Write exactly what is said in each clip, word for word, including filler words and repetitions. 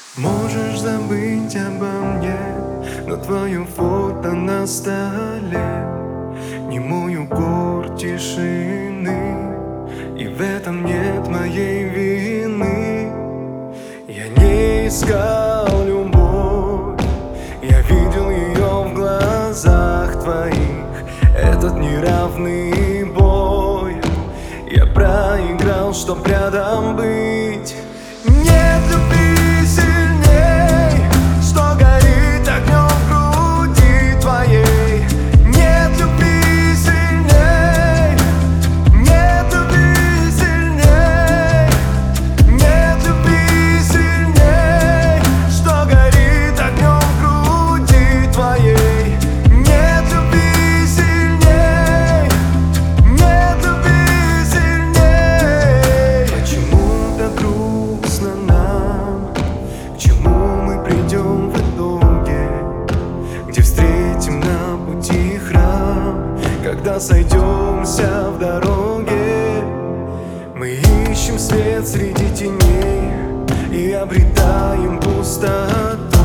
Можешь забыть обо мне, но твое фото на столе не мой укор тишины, и в этом нет моей вины. Я не искал любовь, я видел ее в глазах твоих. Этот неравный бой я проиграл, чтоб рядом быть. Нет любви сильней, что горит огнем в груди твоей. Нет любви сильней, нет любви сильней, нет любви сильней, что горит огнем в груди твоей. Нет любви сильней, нет любви сильней. Почему так грустно нам? К чему мы придем в итоге? Где встретим на пути храм, когда сойдемся в дороге? Мы ищем свет среди теней и обретаем пустоту,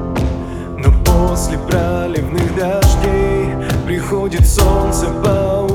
но после проливных дождей приходит солнце по